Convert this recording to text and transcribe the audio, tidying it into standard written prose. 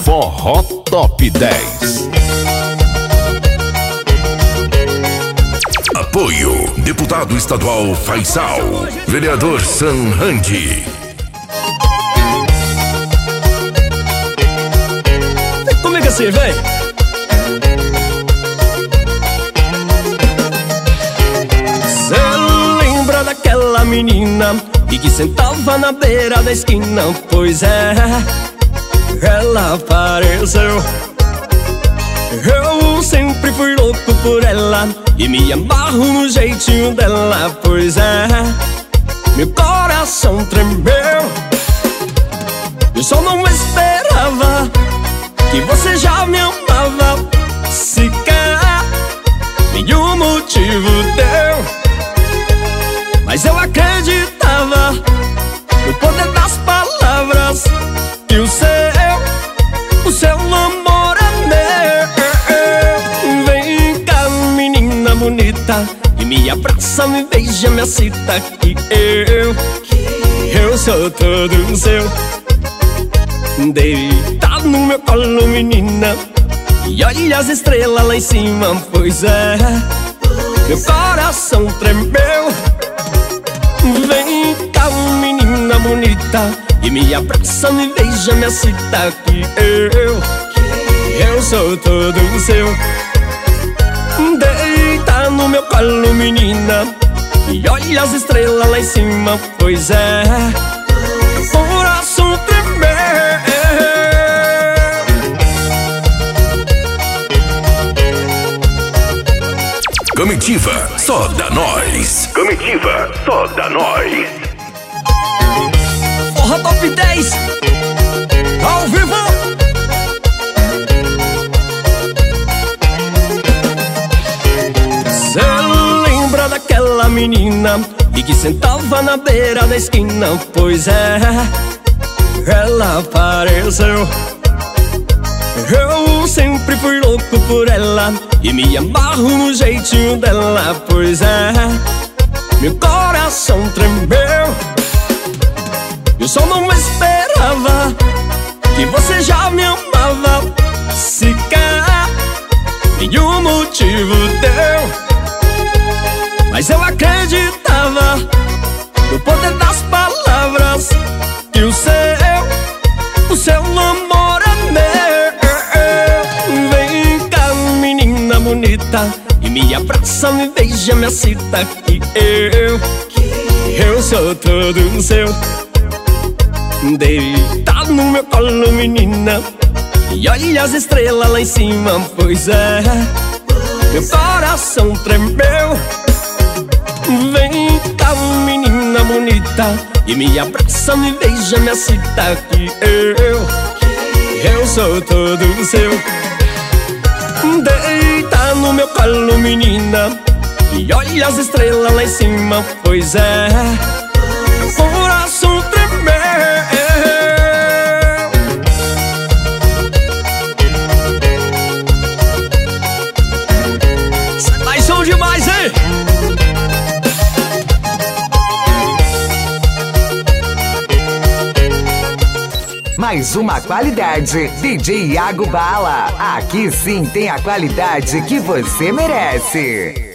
Forró Top 10. Apoio: Deputado Estadual Faisal, Vereador Sam Randi. Como é que assim, vem? Cê lembra daquela menina e que sentava na beira da esquina? Pois é, ela apareceu. Eu sempre fui louco por ela e me amarro no jeitinho dela. Pois é, meu coração tremeu. Eu só não esperava que você já me amava, sequer nenhum motivo deu. Mas eu acreditava no poder das palavras, que o seu amor é meu. Vem cá, menina bonita, e me abraça, me beija, me excita, que eu sou todo seu. Deita no meu colo, menina, e olha as estrelas lá em cima. Pois é, meu coração tremeu. Vem cá, menina bonita, e me abraça, me beija, me excita, que eu sou todo seu. Deita no meu colo, menina, e olha as estrelas lá em cima. Pois é, meu coração tremeu. Comitiva só dá nós. Comitiva só dá nós. Forró Top 10 ao vivo. Cê lembra daquela menina e que sentava na beira da esquina? Pois é, ela apareceu. Eu sempre fui louco por ela e me amarro no jeitinho dela. Pois é, meu coração tremeu. Eu só não esperava que você já me amava, sequer nenhum motivo deu. Mas eu acreditava no poder das palavras, que o seu amor é meu. Vem cá, menina bonita, e me abraça, me beija, me excita, que eu sou todo seu. Deita no meu colo, menina, e olha as estrelas lá em cima. Pois é, meu coração tremeu. Vem cá, menina bonita, e me abraça, me beija, me excita, que eu sou todo seu. Deita no meu colo, menina, e olha as estrelas lá em cima. Pois é, meu coração tremeu. Cê tá som demais, hein? Mais uma qualidade, DJ Iago Bala. Aqui sim tem a qualidade que você merece.